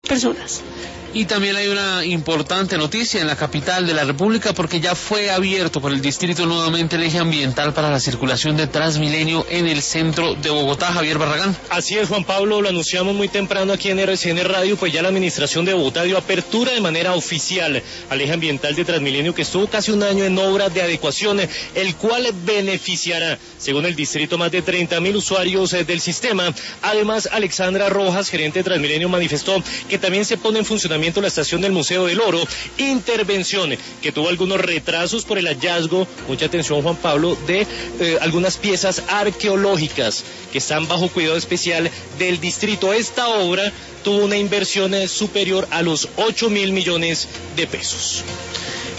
personas. Y también hay una importante noticia en la capital de la República porque ya fue abierto por el distrito nuevamente el eje ambiental para la circulación de Transmilenio en el centro de Bogotá. Javier Barragán. Así es, Juan Pablo, lo anunciamos muy temprano aquí en RCN Radio, pues ya la administración de Bogotá dio apertura de manera oficial al eje ambiental de Transmilenio, que estuvo casi un año en obras de adecuación, el cual beneficiará, según el distrito, más de 30.000 usuarios del sistema. Además, Alexandra Rojas, gerente de Transmilenio, manifestó que también se pone en funcionamiento la estación del Museo del Oro, intervención que tuvo algunos retrasos por el hallazgo, mucha atención Juan Pablo, de algunas piezas arqueológicas que están bajo cuidado especial del distrito. Esta obra tuvo una inversión superior a los 8.000 millones de pesos.